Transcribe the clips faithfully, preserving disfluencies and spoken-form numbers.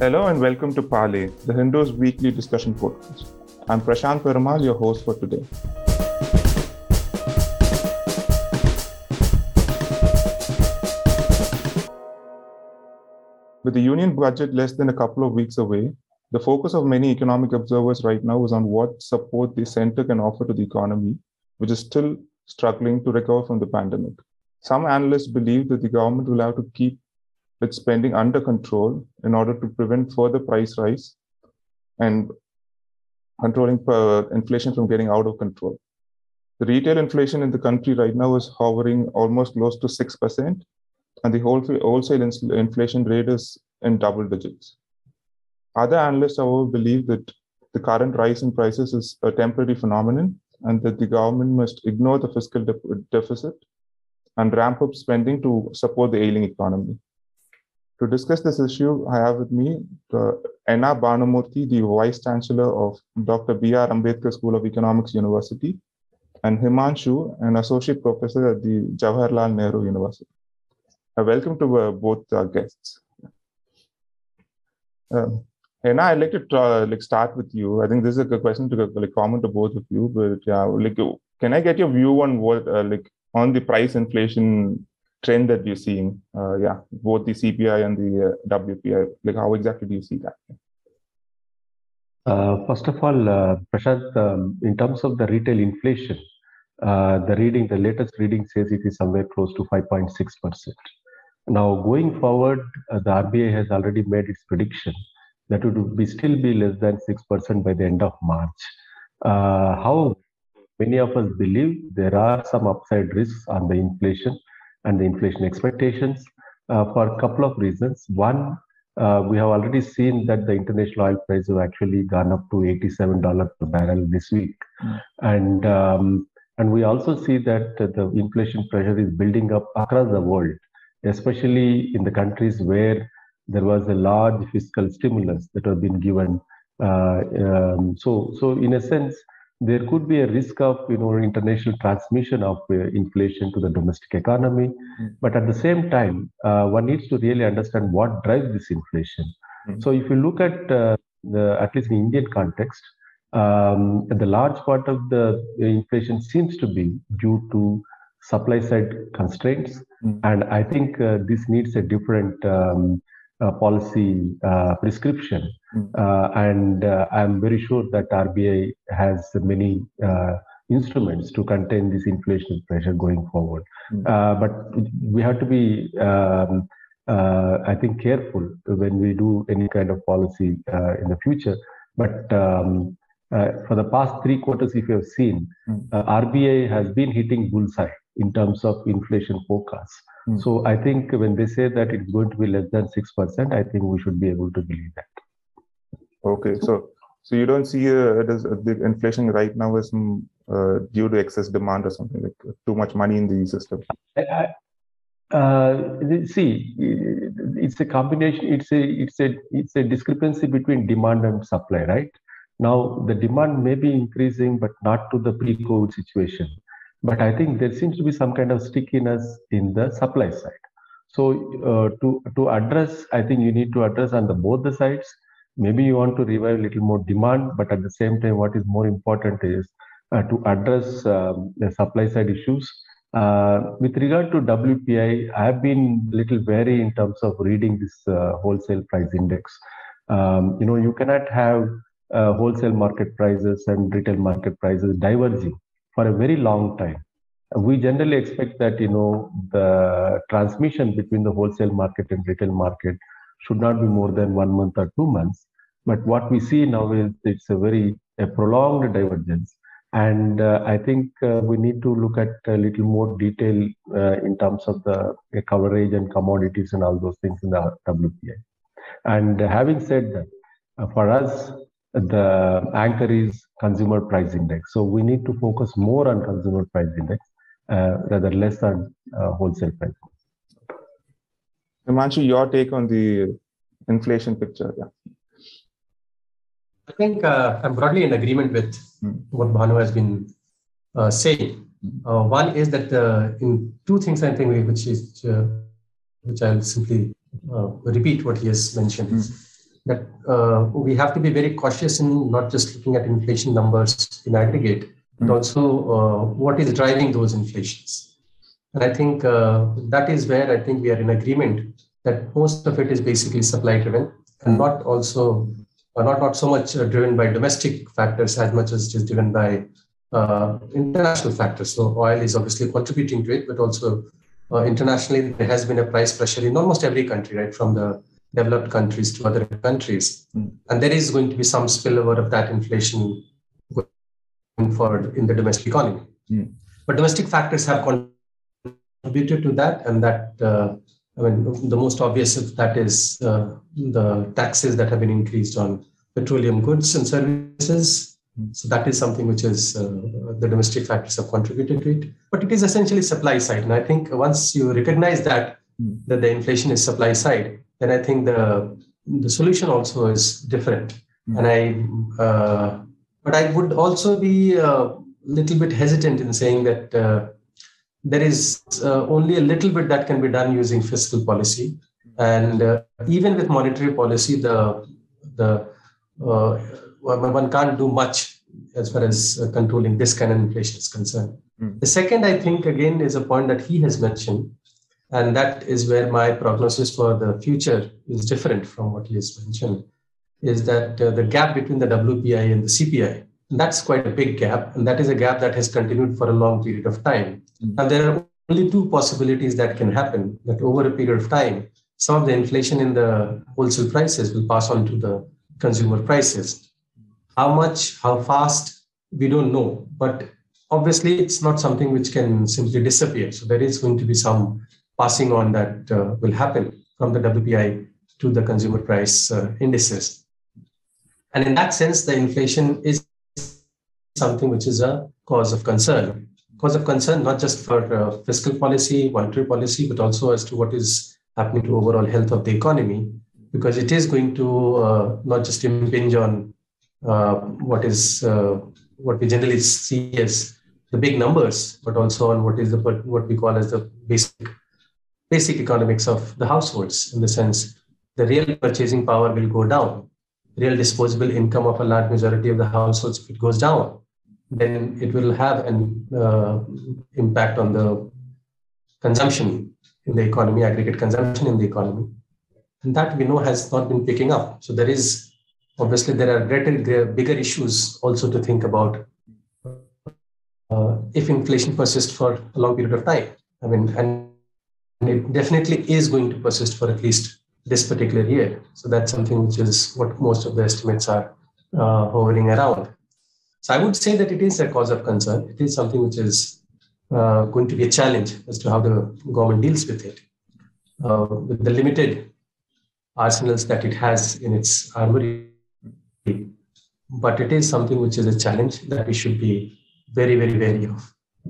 Hello and welcome to Parley, the Hindu's weekly discussion podcast. I'm Prashant Perumal, your host for today. With the union budget less than a couple of weeks away, the focus of many economic observers right now is on what support the center can offer to the economy, which is still struggling to recover from the pandemic. Some analysts believe that the government will have to keep its spending under control in order to prevent further price rise and controlling uh, inflation from getting out of control. The retail inflation in the country right now is hovering almost close to six percent, and the wholesale inflation rate is in double digits. Other analysts, however, believe that the current rise in prices is a temporary phenomenon and that the government must ignore the fiscal de- deficit and ramp up spending to support the ailing economy. To discuss this issue, I have with me uh, Enna Bhanumurthy, the Vice Chancellor of Doctor B R Ambedkar School of Economics University, and Himanshu, an Associate Professor at the Jawaharlal Nehru University. Uh, welcome to uh, both our guests. Uh, Enna, I'd like to try, like start with you. I think this is a good question to like comment to both of you, but yeah, like, can I get your view on what uh, like on the price inflation trend that you're seeing? Uh, yeah, both the C P I and the uh, W P I. Like, how exactly do you see that? Uh, first of all, uh, Prashant, um, in terms of the retail inflation, uh, the reading, the latest reading says it is somewhere close to five point six percent. Now, going forward, uh, the R B I has already made its prediction that it would be still be less than six percent by the end of March. Uh, how many of us believe there are some upside risks on the inflation and the inflation expectations uh, for a couple of reasons. One, uh, we have already seen that the international oil price have actually gone up to eighty-seven dollars per barrel this week. Mm. And um, and we also see that the inflation pressure is building up across the world, especially in the countries where there was a large fiscal stimulus that have been given. Uh, um, so, so in a sense, there could be a risk of you know international transmission of uh, inflation to the domestic economy, mm. but at the same time, uh, one needs to really understand what drives this inflation. Mm. So, if you look at uh, the at least in Indian context, um, the large part of the inflation seems to be due to supply side constraints, mm. and I think uh, this needs a different um, uh, policy uh, prescription. Mm. Uh, and uh, I'm very sure that R B I has many uh, instruments to contain this inflation pressure going forward. Mm. Uh, but we have to be, um, uh, I think, careful when we do any kind of policy uh, in the future. But um, uh, for the past three quarters, if you have seen, mm. uh, R B I has been hitting bullseye in terms of inflation forecasts. Mm. So I think when they say that it's going to be less than six percent, I think we should be able to believe that. Okay, so so you don't see uh, it as, uh, the inflation right now is uh, due to excess demand or something, like too much money in the system? I, uh, see, it's a combination. It's a it's a it's a discrepancy between demand and supply, right? Now the demand may be increasing, but not to the pre-COVID situation. But I think there seems to be some kind of stickiness in the supply side. So uh, to to address, I think you need to address on the both the sides. Maybe you want to revive a little more demand, but at the same time, what is more important is uh, to address um, the supply side issues. Uh, with regard to W P I, I have been a little wary in terms of reading this uh, wholesale price index. Um, you know, you cannot have uh, wholesale market prices and retail market prices diverging for a very long time. We generally expect that, you know, the transmission between the wholesale market and retail market should not be more than one month or two months. But what we see now is it's a very a prolonged divergence. And uh, I think uh, we need to look at a little more detail uh, in terms of the uh, coverage and commodities and all those things in the W P I. And uh, having said that, uh, for us, the anchor is consumer price index. So we need to focus more on consumer price index uh, rather less on uh, wholesale price. Himanshu, your take on the inflation picture? Yeah. I think uh, I'm broadly in agreement with mm. what Bhanu has been uh, saying. Uh, one is that uh, in two things, I think, which is uh, which I'll simply uh, repeat what he has mentioned. Mm. that uh, we have to be very cautious in not just looking at inflation numbers in aggregate, but also uh, what is driving those inflations. And I think uh, that is where I think we are in agreement that most of it is basically supply driven and not also, uh, not, not so much uh, driven by domestic factors as much as it is driven by uh, international factors. So oil is obviously contributing to it, but also uh, internationally, there has been a price pressure in almost every country, right? From the developed countries to other countries. Mm. And there is going to be some spillover of that inflation going forward in the domestic economy. Mm. But domestic factors have contributed to that, and that, uh, I mean, the most obvious of that is uh, the taxes that have been increased on petroleum goods and services. Mm. So that is something which is, uh, the domestic factors have contributed to it. But it is essentially supply side. And I think once you recognize that, mm. that the inflation is supply side, then I think the the solution also is different. Mm. And I, uh, but I would also be a little bit hesitant in saying that uh, there is uh, only a little bit that can be done using fiscal policy, and uh, even with monetary policy, the the uh, one can't do much as far as uh, controlling this kind of inflation is concerned. Mm. The second, I think, again, is a point that he has mentioned. And that is where my prognosis for the future is different from what he has mentioned, is that uh, the gap between the W P I and the C P I, that's quite a big gap. And that is a gap that has continued for a long period of time. Mm-hmm. And there are only two possibilities that can happen, that over a period of time, some of the inflation in the wholesale prices will pass on to the consumer prices. How much, how fast, we don't know. But obviously, it's not something which can simply disappear. So there is going to be some passing on that uh, will happen from the W P I to the consumer price uh, indices. And in that sense, the inflation is something which is a cause of concern. Cause of concern, not just for uh, fiscal policy, monetary policy, but also as to what is happening to overall health of the economy, because it is going to uh, not just impinge on uh, what is uh, what we generally see as the big numbers, but also on what is the what we call as the basic basic economics of the households, in the sense the real purchasing power will go down. Real disposable income of a large majority of the households, if it goes down, then it will have an uh, impact on the consumption in the economy, aggregate consumption in the economy. And that we know has not been picking up. So there is, obviously, there are greater, bigger issues also to think about uh, if inflation persists for a long period of time. I mean, and it definitely is going to persist for at least this particular year. So that's something which is what most of the estimates are uh, hovering around. So I would say that it is a cause of concern. It is something which is uh, going to be a challenge as to how the government deals with it, uh, with the limited arsenals that it has in its armory. But it is something which is a challenge that we should be very, very wary of.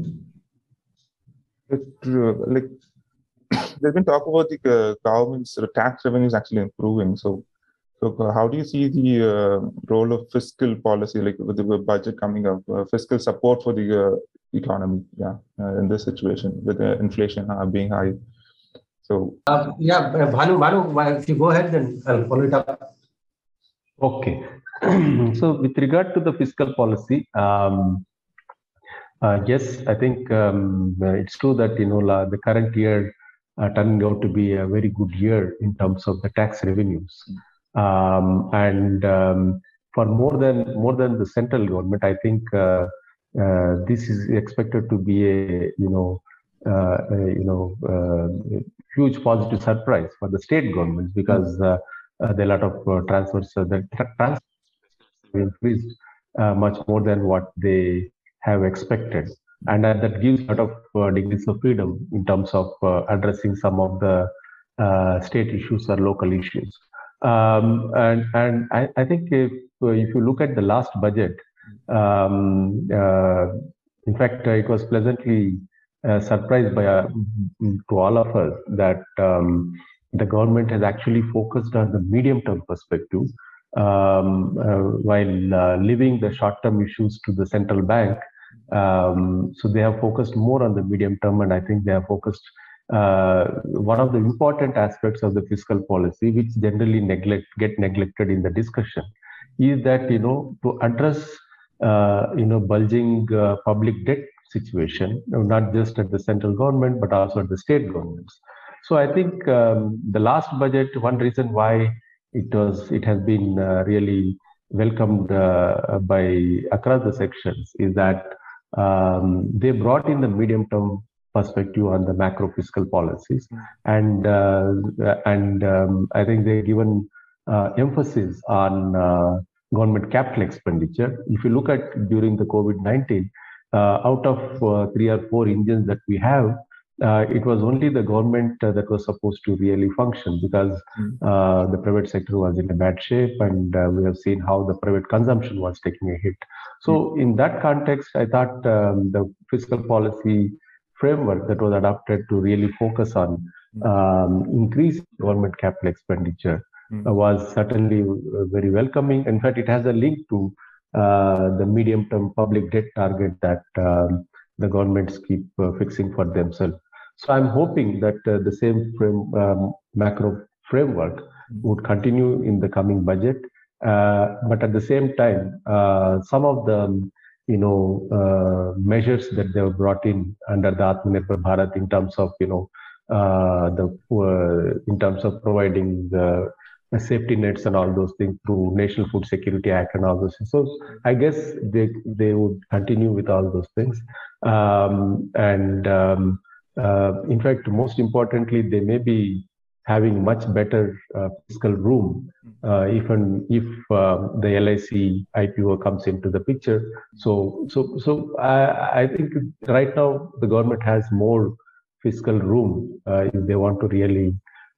But, uh, like, there's been talk about the uh, government's uh, tax revenues actually improving. So, so uh, how do you see the uh, role of fiscal policy, like with the budget coming up, uh, fiscal support for the uh, economy, yeah, uh, in this situation with uh, inflation uh, being high? So, uh, yeah, Bhanu, Bhanu, if you go ahead, then I'll follow it up. Okay. So, with regard to the fiscal policy, um, uh, yes, I think um, it's true that you know the current year Uh, turning out to be a very good year in terms of the tax revenues, um, and um, for more than more than the central government, I think uh, uh, this is expected to be a you know uh, a, you know uh, huge positive surprise for the state governments, because uh, uh, there are a lot of uh, transfers uh, the transfers increased uh, much more than what they have expected. And uh, that gives a lot of uh, degrees of freedom in terms of uh, addressing some of the uh, state issues or local issues. Um, and and I, I think if, if you look at the last budget, um, uh, in fact, uh, it was pleasantly uh, surprised by uh, to all of us that um, the government has actually focused on the medium-term perspective, um, uh, while uh, leaving the short-term issues to the central bank. Um, so they have focused more on the medium term, and I think they have focused uh, one of the important aspects of the fiscal policy, which generally neglect get neglected in the discussion, is that you know to address uh, you know bulging uh, public debt situation, not just at the central government but also at the state governments. So I think um, the last budget, one reason why it was it has been uh, really welcomed uh, by across the sections is that um, they brought in the medium term perspective on the macro fiscal policies, and uh, and um, I think they've given uh, emphasis on uh, government capital expenditure. If you look at during the COVID nineteen, uh, out of uh, three or four engines that we have, uh, it was only the government uh, that was supposed to really function, because uh, the private sector was in a bad shape, and uh, we have seen how the private consumption was taking a hit. So in that context, I thought um, the fiscal policy framework that was adopted to really focus on um, increase government capital expenditure uh, was certainly uh, very welcoming. In fact, it has a link to uh, the medium-term public debt target that um, the governments keep uh, fixing for themselves. So I'm hoping that uh, the same frame, um, macro framework would continue in the coming budget. Uh, but at the same time, uh, some of the you know, uh, measures that they have brought in under the Atmanirbhar Bharat in terms of, you know, uh, the uh, in terms of providing the, the safety nets and all those things through National Food Security Act and all those things. So I guess they they would continue with all those things. Um, and um, uh, in fact, most importantly, they may be having much better uh, fiscal room uh, even if uh, the L I C I P O comes into the picture. So, so, so I, I think right now the government has more fiscal room uh, if they want to really,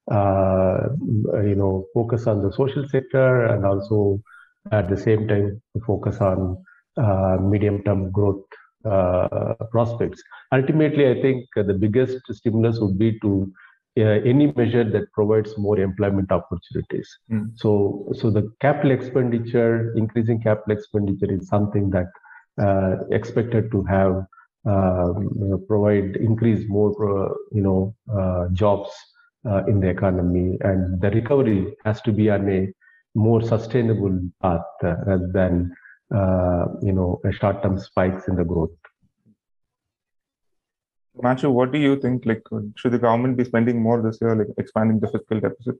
uh, you know, focus on the social sector and also at the same time focus on uh, medium-term growth uh, prospects. Ultimately, I think the biggest stimulus would be to Uh, any measure that provides more employment opportunities. Mm. So, so the capital expenditure, increasing capital expenditure is something that uh, expected to have um, you know, provide increase more, uh, you know, uh, jobs uh, in the economy, and the recovery has to be on a more sustainable path uh, rather than uh, you know a short-term spikes in the growth. Himanshu, what do you think? Like, should the government be spending more this year, like expanding the fiscal deficit?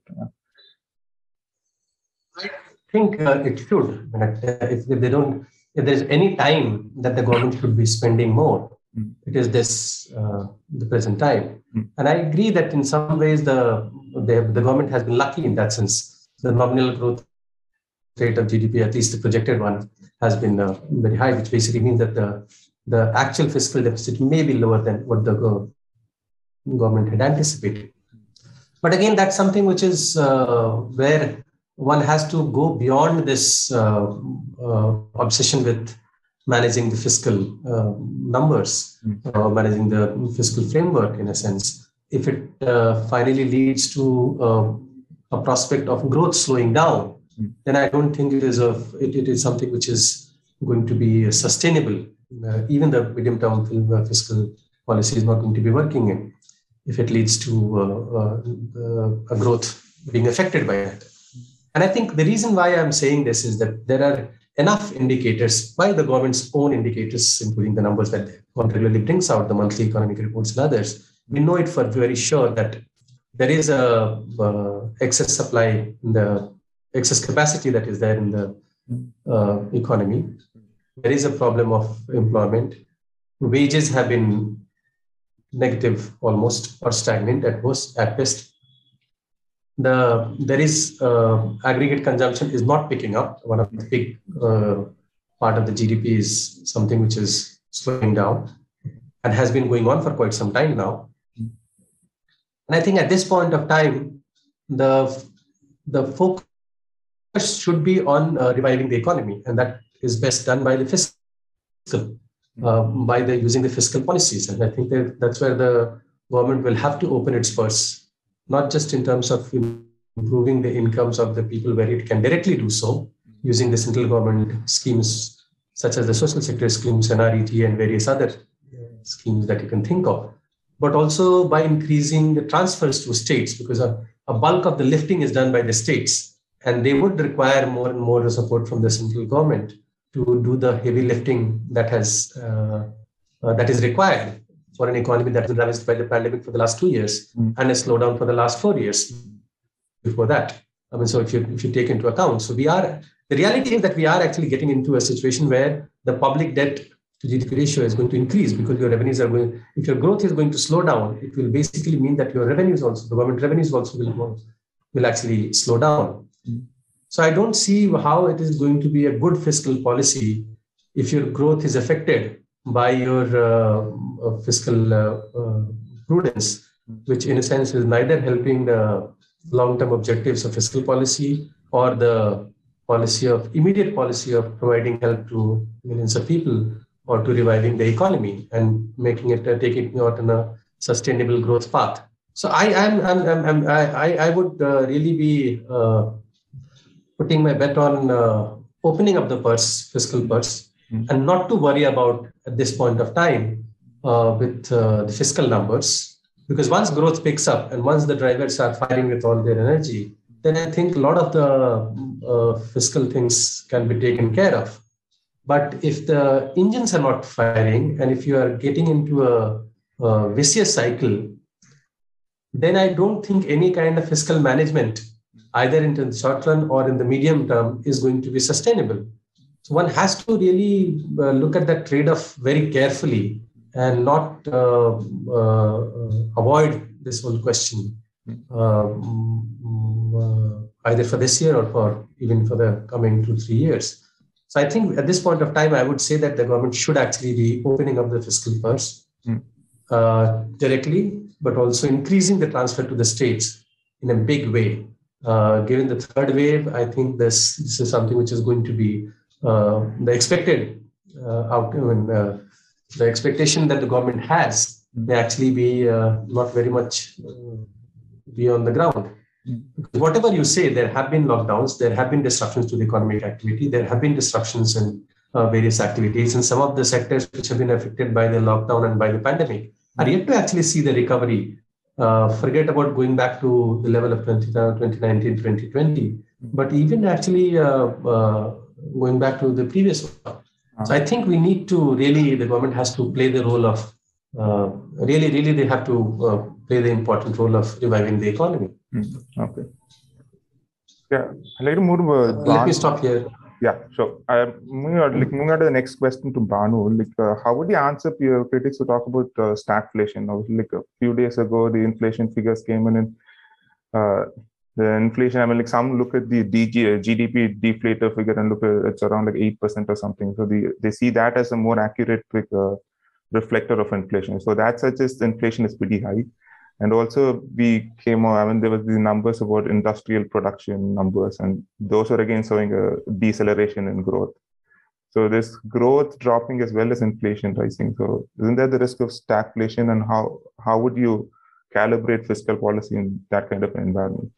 I think uh, it should. If, if they don't, if there's any time that the government should be spending more, mm. it is this uh, the present time. Mm. And I agree that in some ways the, the the government has been lucky in that sense. The nominal growth rate of G D P, at least the projected one, has been uh, very high, which basically means that the the actual fiscal deficit may be lower than what the government had anticipated. But again, that's something which is uh, where one has to go beyond this uh, uh, obsession with managing the fiscal uh, numbers, or uh, managing the fiscal framework in a sense. If it uh, finally leads to uh, a prospect of growth slowing down, then I don't think it is, a, it, it is something which is going to be sustainable. Uh, even the medium-term uh, fiscal policy is not going to be working in if it leads to uh, uh, a growth being affected by that. And I think the reason why I'm saying this is that there are enough indicators by the government's own indicators, including the numbers that one regularly brings out, the monthly economic reports and others. We know it for very sure that there is a uh, excess supply, in the excess capacity that is there in the uh, economy. There is a problem of employment. Wages have been negative almost, or stagnant at most, at best. The there is uh, aggregate consumption is not picking up. One of the big uh, part of the G D P is something which is slowing down and has been going on for quite some time now. And I think at this point of time, the the focus should be on uh, reviving the economy, and that is best done by the fiscal, uh, by the using the fiscal policies. And I think that that's where the government will have to open its purse, not just in terms of improving the incomes of the people where it can directly do so, using the central government schemes such as the social sector schemes, N R E G, and various other schemes that you can think of. but also by increasing the transfers to states, because a, a bulk of the lifting is done by the states, and they would require more and more support from the central government to do the heavy lifting that has uh, uh, that is required for an economy that has been ravaged by the pandemic for the last two years mm. and a slowdown for the last four years before that. I mean, so if you if you take into account, so we are the reality is that we are actually getting into a situation where the public debt to G D P ratio is going to increase because your revenues are going. If your growth is going to slow down, it will basically mean that your revenues also, the government revenues also will will actually slow down. Mm. So I don't see how it is going to be a good fiscal policy if your growth is affected by your uh, fiscal uh, uh, prudence, which in a sense is neither helping the long-term objectives of fiscal policy or the policy of immediate policy of providing help to millions of people or to reviving the economy and making it uh, taking it out on a sustainable growth path. So I am I'm, I'm, I'm, I I would uh, really be uh, putting my bet on uh, opening up the purse, fiscal purse, mm-hmm. and not to worry about at this point of time uh, with uh, the fiscal numbers, because once growth picks up and once the drivers are firing with all their energy, then I think a lot of the uh, fiscal things can be taken care of. But if the engines are not firing and if you are getting into a, a vicious cycle, then I don't think any kind of fiscal management, either in the short run or in the medium term, is going to be sustainable. So one has to really uh, look at that trade-off very carefully and not uh, uh, avoid this whole question, uh, uh, either for this year or for even for the coming two, three years. So I think at this point of time, I would say that the government should actually be opening up the fiscal purse mm. uh, directly, but also increasing the transfer to the states in a big way. Uh, given the third wave, I think this, this is something which is going to be uh, the expected uh, outcome. Uh, the expectation that the government has may actually be uh, not very much uh, be on the ground. Because whatever you say, there have been lockdowns, there have been disruptions to the economic activity, there have been disruptions in uh, various activities, and some of the sectors which have been affected by the lockdown and by the pandemic are yet to actually see the recovery. Uh, forget about going back to the level of twenty nineteen, twenty twenty, but even actually uh, uh, going back to the previous one. So I think we need to really, the government has to play the role of, uh, really, really they have to uh, play the important role of reviving the economy. Mm, okay. Yeah, I'd like to move uh, Let me stop here. Yeah, sure. I'm moving on, like, moving on to the next question to Bhanu. Like, uh, how would you answer your critics who talk about uh, stagflation? Like a few days ago, the inflation figures came in, and uh, the inflation. I mean, like some look at the D G, G D P deflator figure and look at it's around like eight percent or something. So the they see that as a more accurate like, uh, reflector of inflation. So that suggests inflation is pretty high. And also we came on, I mean, there was the numbers about industrial production numbers, and those are again showing a deceleration in growth. So this growth dropping as well as inflation rising. So isn't there the risk of stagflation, and how, how would you calibrate fiscal policy in that kind of an environment?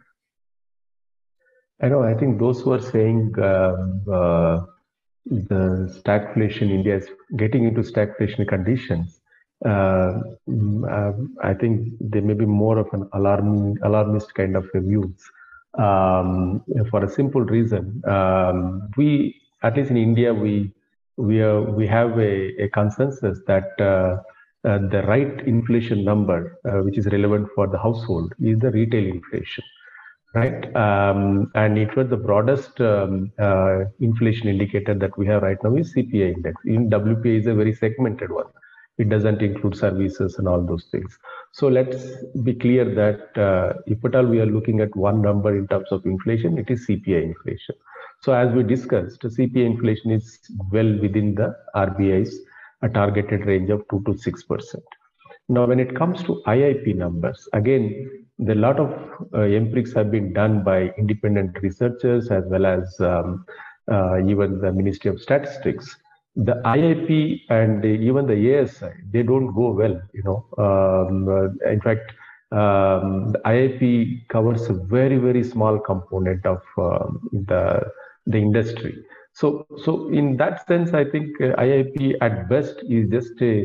I know, I think those who are saying um, uh, the stagflation, India is getting into stagflation conditions, Uh, uh, I think there may be more of an alarm, alarmist kind of views. Um, for a simple reason, um, we, at least in India, we we are, we have a, a consensus that uh, uh, the right inflation number, uh, which is relevant for the household, is the retail inflation, right? Um, and it was the broadest um, uh, inflation indicator that we have right now is C P I index. In W P I is a very segmented one. It doesn't include services and all those things. So let's be clear that uh, if at all we are looking at one number in terms of inflation, it is C P I inflation. So as we discussed, C P I inflation is well within the R B I's a targeted range of two to six percent. Now, when it comes to I I P numbers, again, a lot of uh, empirics have been done by independent researchers as well as um, uh, even the Ministry of Statistics. The I I P and even the A S I, they don't go well, you know. Um, uh, in fact, um, the I I P covers a very, very small component of uh, the, the industry. So, so in that sense, I think uh, I I P at best is just a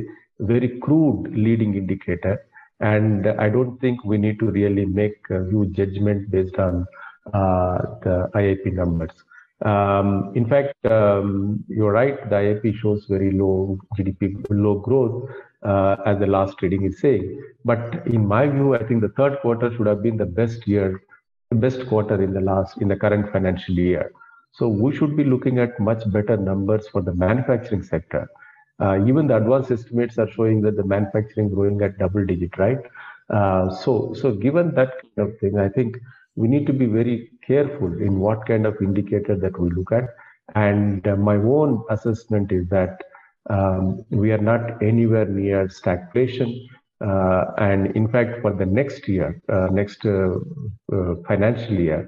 very crude leading indicator. And I don't think we need to really make a huge judgment based on uh, the I I P numbers. Um, in fact, um, you're right, the I I P shows very low G D P, low growth, uh, as the last reading is saying. But in my view, I think the third quarter should have been the best year, the best quarter in the last, in the current financial year. So we should be looking at much better numbers for the manufacturing sector. Uh, even the advanced estimates are showing that the manufacturing growing at double digit, right? Uh, so, so given that kind of thing, I think we need to be very careful in what kind of indicator that we look at. And uh, my own assessment is that um, we are not anywhere near stagflation. Uh, and in fact, for the next year, uh, next uh, uh, financial year,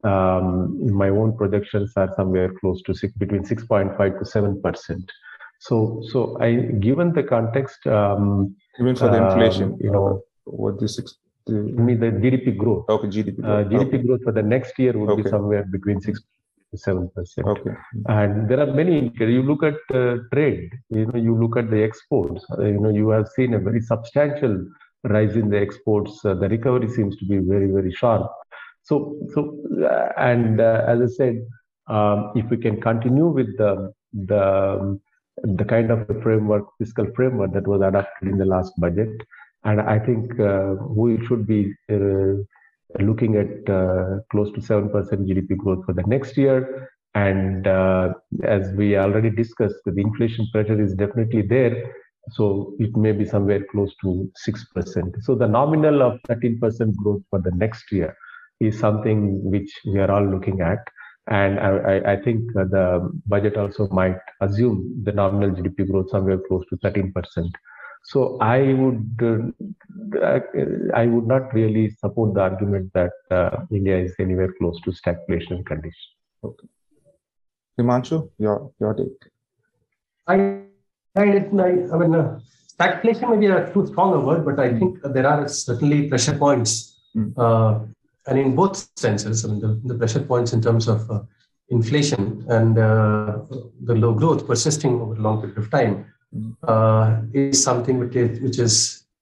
um, my own projections are somewhere close to six, between six point five to seven percent. So, so I, given the context, um, even for the inflation, um, you know, uh, what the six, the, I mean the G D P growth. Okay, G D P growth. Uh, G D P okay. growth for the next year would okay. be somewhere between six to seven percent. Okay. And there are many indicators. You look at uh, trade. You know, you look at the exports. Uh, you know, you have seen a very substantial rise in the exports. Uh, the recovery seems to be very, very sharp. So, so, uh, and uh, as I said, um, if we can continue with the the the kind of framework, fiscal framework that was adopted in the last budget, and I think uh, we should be uh, looking at uh, close to seven percent G D P growth for the next year. And uh, as we already discussed, the inflation pressure is definitely there. So it may be somewhere close to six percent. So the nominal of thirteen percent growth for the next year is something which we are all looking at. And I, I think the budget also might assume the nominal G D P growth somewhere close to thirteen percent. So I would uh, I would not really support the argument that uh, India is anywhere close to stagflation condition. Okay. Himanshu, your your take. I, I, I mean, uh, stagflation may be a too strong a word, but I think there are certainly pressure points. Mm. Uh, And in both senses, I mean, the, the pressure points in terms of uh, inflation and uh, the low growth persisting over a long period of time uh, is something which is, which is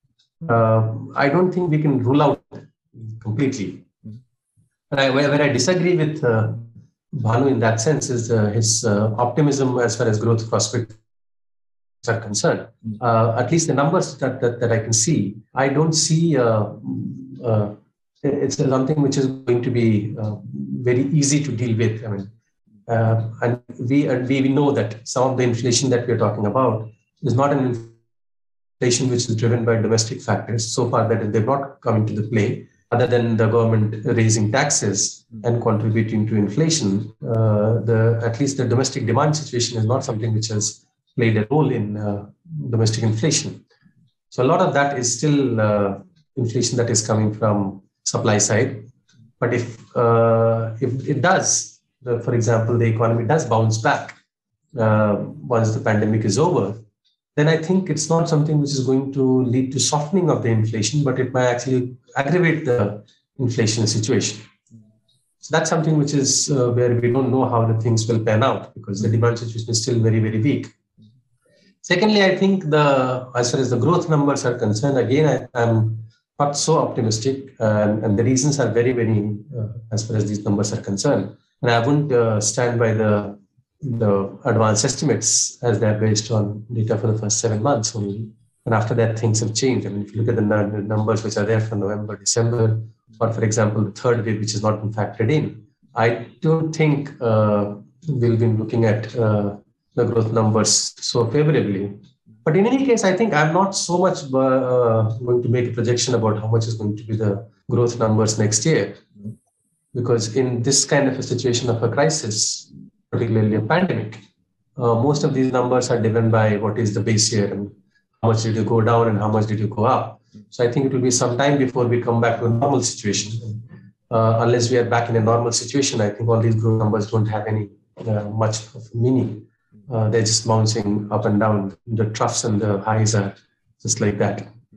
uh, I don't think we can rule out completely. And I, where, where I disagree with uh, Bhanu in that sense is uh, his uh, optimism as far as growth prospects are concerned. Uh, at least the numbers that, that, that I can see, I don't see uh, uh, it's something which is going to be uh, very easy to deal with. I mean, uh, and we, and we we know that some of the inflation that we are talking about is not an inflation which is driven by domestic factors. So far, that they've not come into the play, other than the government raising taxes and contributing to inflation. Uh, the at least the domestic demand situation is not something which has played a role in uh, domestic inflation. So a lot of that is still uh, inflation that is coming from supply side. But if uh, if it does, the, for example, the economy does bounce back uh, once the pandemic is over, then I think it's not something which is going to lead to softening of the inflation, but it might actually aggravate the inflation situation. So that's something which is uh, where we don't know how the things will pan out, because the demand situation is still very, very weak. Secondly, I think the as far as the growth numbers are concerned, again, I am not so optimistic, and, and the reasons are very, very, uh, as far as these numbers are concerned. And I wouldn't uh, stand by the, the advanced estimates as they're based on data for the first seven months only. And after that, things have changed. I mean, if you look at the, the numbers which are there for November, December, or for example, the third wave, which is not been factored in, I don't think uh, we'll be looking at uh, the growth numbers so favorably. But in any case, I think I'm not so much uh, going to make a projection about how much is going to be the growth numbers next year. Because in this kind of a situation of a crisis, particularly a pandemic, uh, most of these numbers are driven by what is the base year and how much did you go down and how much did you go up. So I think it will be some time before we come back to a normal situation. Uh, unless we are back in a normal situation, I think all these growth numbers don't have any uh, much of meaning. Uh, they're just bouncing up and down. The troughs and the highs are just like that.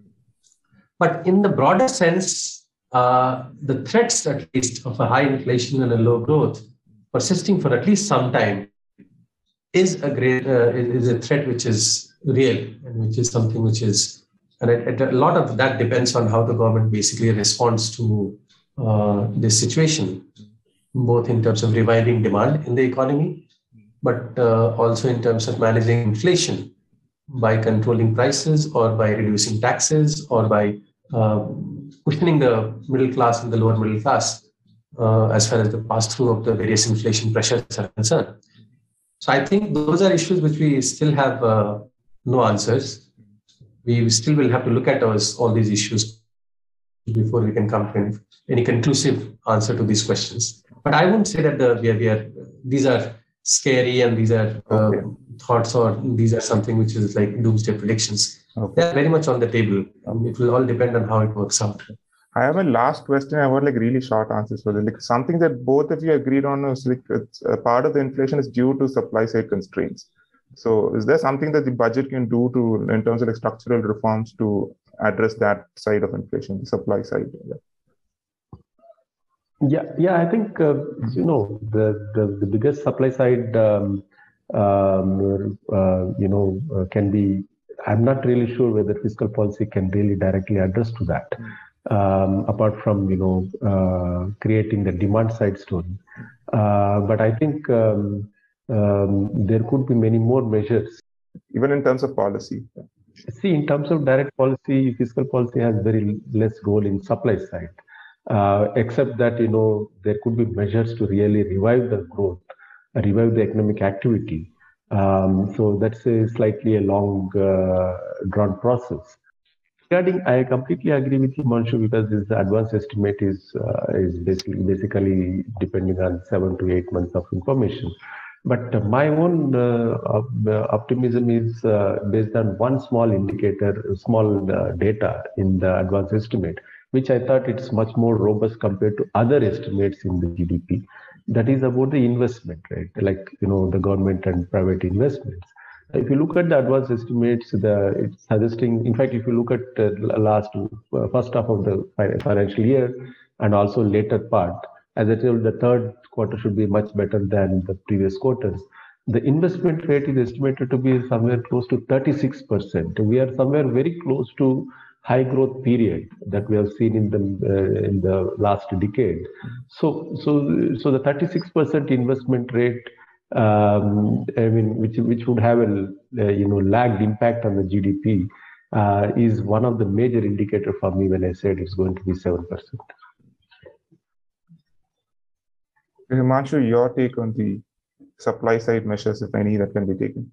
But in the broader sense, uh, the threats, at least, of a high inflation and a low growth persisting for at least some time is a great uh, is a threat which is real, and which is something which is, and it, it, a lot of that depends on how the government basically responds to uh, this situation, both in terms of reviving demand in the economy, but uh, also in terms of managing inflation by controlling prices or by reducing taxes or by uh, cushioning the middle class and the lower middle class uh, as far as the pass-through of the various inflation pressures are concerned. So I think those are issues which we still have uh, no answers. We still will have to look at those, all these issues before we can come to any, any conclusive answer to these questions. But I wouldn't say that the, we are, we are, these are scary and these are uh, okay. thoughts, or these are something which is like doomsday predictions. Okay. They're very much on the table. Um, it will all depend on how it works out. I have a last question. I want like really short answers for this. Like something that both of you agreed on is like it's a part of the inflation is due to supply side constraints. So is there something that the budget can do to in terms of like structural reforms to address that side of inflation, the supply side? Yeah. Yeah, yeah. I think uh, you know the, the the biggest supply side, um, um, uh, you know, uh, can be. I'm not really sure whether fiscal policy can really directly address to that. Um, apart from you know uh, creating the demand side story, uh, but I think um, um, there could be many more measures. Even in terms of policy. See, in terms of direct policy, fiscal policy has very less role in supply side. Uh, except that, you know, there could be measures to really revive the growth, revive the economic activity. Um, so that's a slightly a long uh, drawn process. Regarding, I completely agree with you, Manshu, because this advanced estimate is uh, is basically basically depending on seven to eight months of information. But uh, my own uh, optimism is uh, based on one small indicator, small uh, data in the advanced estimate, which I thought it's much more robust compared to other estimates in the G D P. That is about the investment, right? Like, you know, the government and private investments. If you look at the advanced estimates, the it's suggesting, in fact, if you look at uh, last uh, first half of the financial year and also later part, as I told, the third quarter should be much better than the previous quarters. The investment rate is estimated to be somewhere close to thirty-six percent. We are somewhere very close to high growth period that we have seen in the uh, in the last decade. So so so the thirty-six percent investment rate, um, I mean, which which would have a uh, you know lagged impact on the G D P, uh, is one of the major indicator for me when I said it's going to be seven percent. Himanshu, your take on the supply side measures, if any, that can be taken?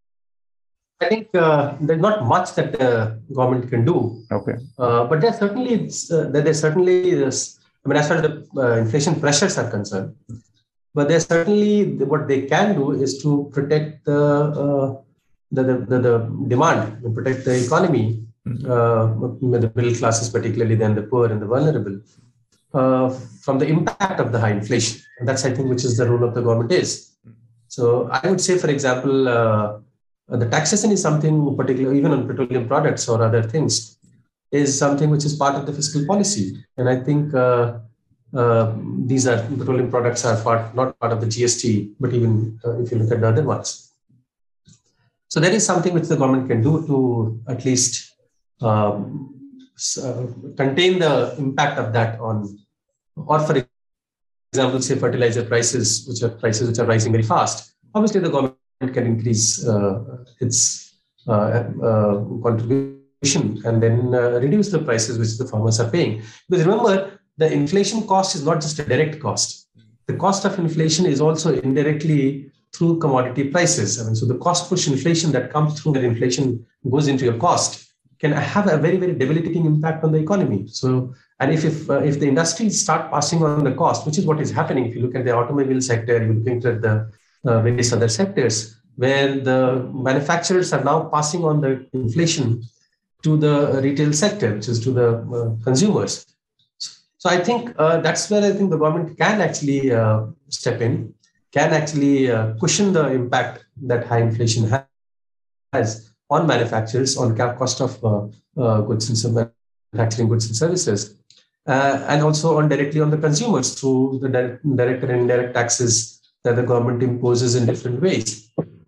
I think uh, there's not much that the government can do. Okay. Uh, but there's certainly uh, there's certainly this, I mean, as far as the uh, inflation pressures are concerned, but there's certainly what they can do is to protect the uh, the, the, the the demand, protect the economy, mm-hmm. uh, the middle classes particularly, then the poor and the vulnerable, uh, from the impact of the high inflation. And that's, I think, which is the role of the government is. So I would say, for example, uh, the taxation is something particular, even on petroleum products or other things, is something which is part of the fiscal policy. And I think uh, uh, these are petroleum products are part not part of the G S T, but even uh, if you look at the other ones. So there is something which the government can do to at least um, uh, contain the impact of that on, or for example, say fertilizer prices, which are prices which are rising very fast. Obviously, the government can increase uh, its uh, uh, contribution and then uh, reduce the prices which the farmers are paying. Because remember, the inflation cost is not just a direct cost. The cost of inflation is also indirectly through commodity prices. I mean, so the cost push inflation that comes through when inflation goes into your cost can have a very, very debilitating impact on the economy. So, and if if, uh, if the industries start passing on the cost, which is what is happening, if you look at the automobile sector, you look at the uh, various other sectors, where the manufacturers are now passing on the inflation to the retail sector, which is to the uh, consumers. So I think uh, that's where I think the government can actually uh, step in, can actually uh, cushion the impact that high inflation has on manufacturers, on cost of uh, uh, goods and manufacturing goods and services, uh, and also on directly on the consumers through the direct, direct and indirect taxes that the government imposes in different ways.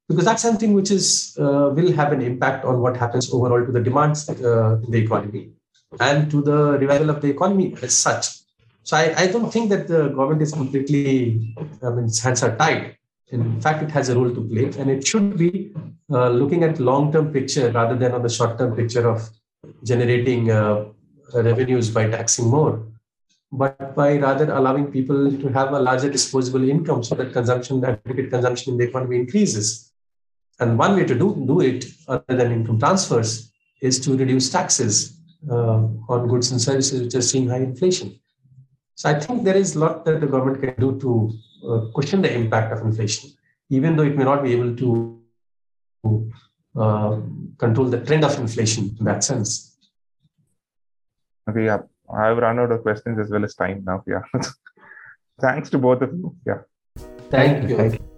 because that's something which is uh, will have an impact on what happens overall to the demands uh, in the economy and to the revival of the economy as such. So I, I don't think that the government is completely, I mean, its hands are tied. In fact, it has a role to play, and it should be uh, looking at long-term picture rather than on the short-term picture of generating uh, revenues by taxing more, but by rather allowing people to have a larger disposable income so that consumption, aggregate consumption in the economy increases. And one way to do, do it, other than income transfers, is to reduce taxes uh, on goods and services which are seeing high inflation. So I think there is a lot that the government can do to uh, cushion the impact of inflation, even though it may not be able to uh, control the trend of inflation in that sense. Okay, yeah. I've run out of questions as well as time now. Yeah. Thanks to both of you. Yeah. Thank you. Thank you.